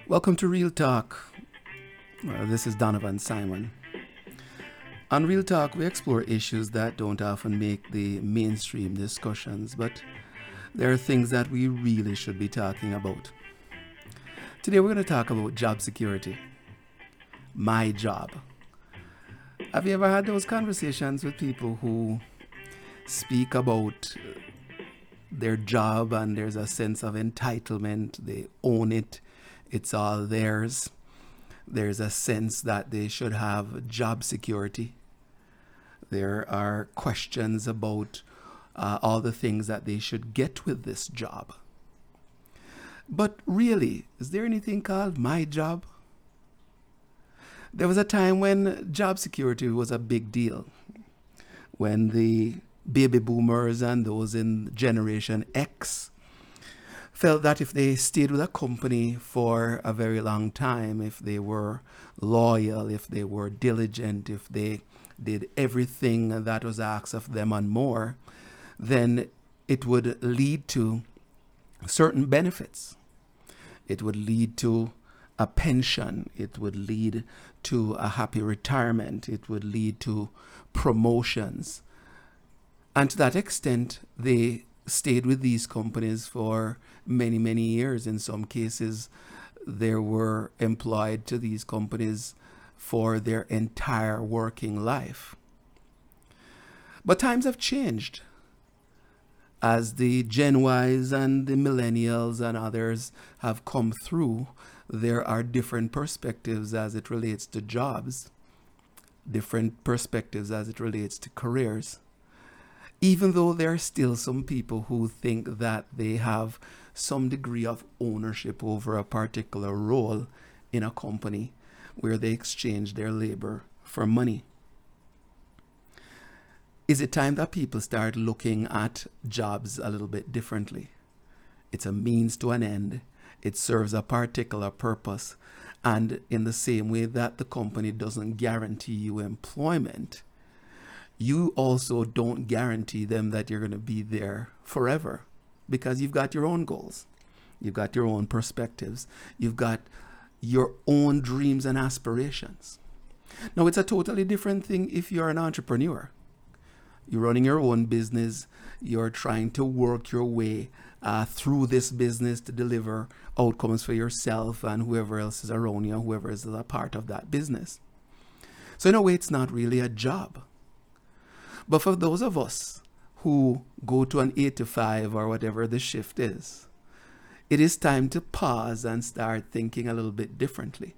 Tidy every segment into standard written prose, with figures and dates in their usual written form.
Welcome to Real Talk. This is Donovan Simon. On Real Talk, we explore issues that don't often make the mainstream discussions, but there are things that we really should be talking about. Today, we're going to talk about job security. My job. Have you ever had those conversations with people who speak about their job and there's a sense of entitlement? They own it, it's all theirs. There's a sense that they should have job security. There are questions about all the things that they should get with this job. But really, is there anything called my job? There was a time when job security was a big deal. When the baby boomers and those in Generation X felt that if they stayed with a company for a very long time, if they were loyal, if they were diligent, if they did everything that was asked of them and more, then it would lead to certain benefits. It would lead to a pension. It would lead to a happy retirement. It would lead to promotions. And to that extent, they stayed with these companies for many, many years. In some cases, they were employed to these companies for their entire working life. But times have changed. As the Gen Ys and the millennials and others have come through, there are different perspectives as it relates to jobs, different perspectives as it relates to careers. Even though there are still some people who think that they have some degree of ownership over a particular role in a company where they exchange their labor for money. Is it time that people start looking at jobs a little bit differently? It's a means to an end. It serves a particular purpose. And in the same way that the company doesn't guarantee you employment, you also don't guarantee them that you're going to be there forever, because you've got your own goals. You've got your own perspectives. You've got your own dreams and aspirations. Now, it's a totally different thing if you're an entrepreneur. You're running your own business. You're trying to work your way through this business to deliver outcomes for yourself and whoever else is around you, whoever is a part of that business. So in a way, it's not really a job. But for those of us who go to an 8 to 5 or whatever the shift is, it is time to pause and start thinking a little bit differently.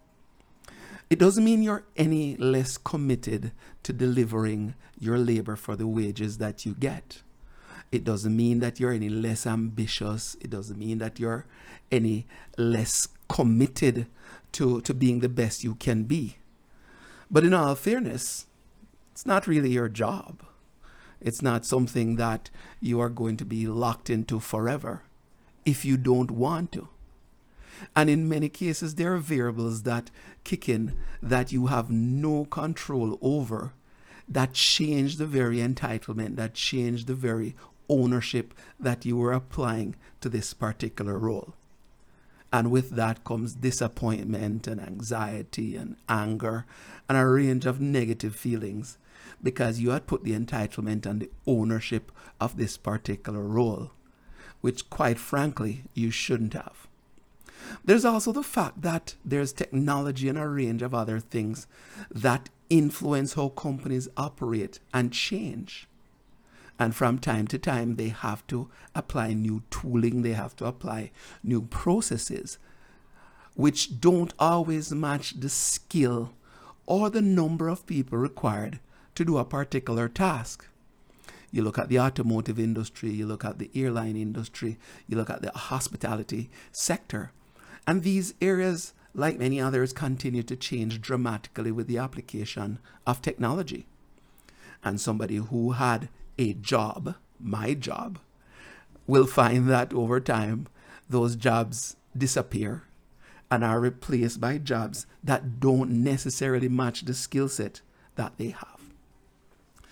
It doesn't mean you're any less committed to delivering your labor for the wages that you get. It doesn't mean that you're any less ambitious. It doesn't mean that you're any less committed to being the best you can be. But in all fairness, it's not really your job. It's not something that you are going to be locked into forever if you don't want to. And in many cases, there are variables that kick in that you have no control over, that change the very entitlement, that change the very ownership that you were applying to this particular role. And with that comes disappointment and anxiety and anger and a range of negative feelings, because you had put the entitlement and the ownership of this particular role, which quite frankly, you shouldn't have. There's also the fact that there's technology and a range of other things that influence how companies operate and change. And from time to time, they have to apply new tooling, they have to apply new processes, which don't always match the skill or the number of people required to do a particular task. You look at the automotive industry, you look at the airline industry, you look at the hospitality sector. And these areas, like many others, continue to change dramatically with the application of technology. And somebody who had a job, my job, will find that over time, those jobs disappear and are replaced by jobs that don't necessarily match the skill set that they have.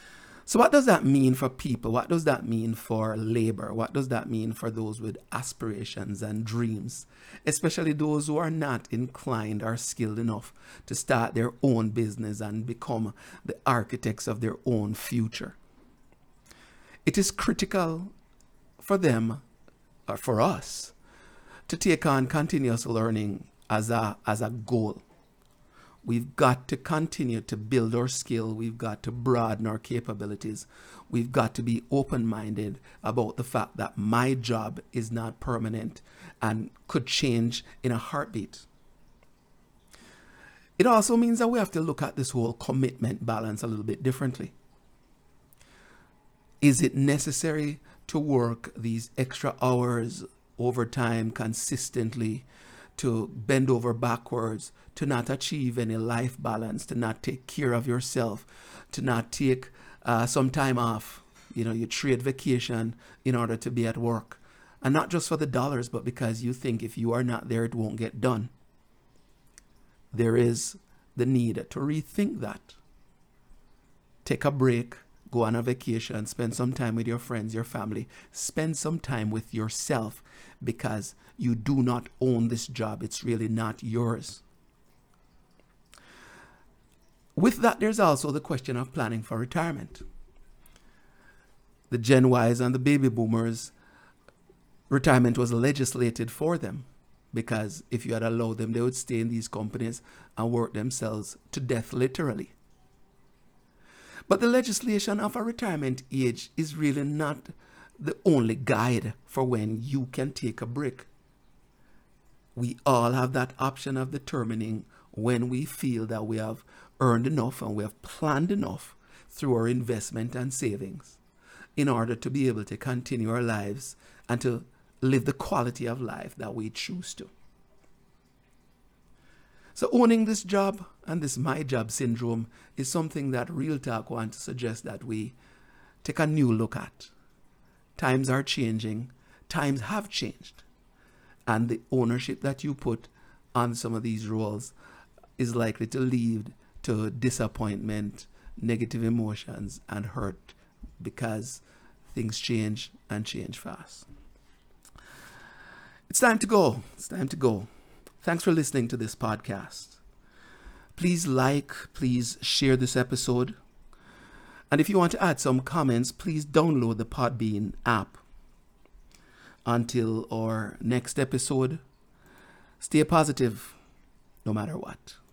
So what does that mean for people? What does that mean for labor? What does that mean for those with aspirations and dreams? Especially those who are not inclined or skilled enough to start their own business and become the architects of their own future. It is critical for them, or for us, to take on continuous learning as a goal. We've got to continue to build our skill. We've got to broaden our capabilities. We've got to be open-minded about the fact that my job is not permanent and could change in a heartbeat. It also means that we have to look at this whole commitment balance a little bit differently. Is it necessary to work these extra hours, overtime, consistently, to bend over backwards, to not achieve any life balance, to not take care of yourself, to not take some time off? You trade vacation in order to be at work. And not just for the dollars, but because you think if you are not there, it won't get done. There is the need to rethink that. Take a break, go on a vacation, spend some time with your friends, your family, spend some time with yourself, because you do not own this job. It's really not yours. With that, there's also the question of planning for retirement. The Gen Ys and the baby boomers, retirement was legislated for them, because if you had allowed them, they would stay in these companies and work themselves to death, literally. But the legislation of a retirement age is really not the only guide for when you can take a break. We all have that option of determining when we feel that we have earned enough and we have planned enough through our investment and savings in order to be able to continue our lives and to live the quality of life that we choose to. So owning this job and this my job syndrome is something that Real Talk wants to suggest that we take a new look at. Times are changing. Times have changed. And the ownership that you put on some of these roles is likely to lead to disappointment, negative emotions, and hurt, because things change and change fast. It's time to go. It's time to go. Thanks for listening to this podcast. Please please share this episode. And if you want to add some comments, please download the Podbean app. Until our next episode, stay positive no matter what.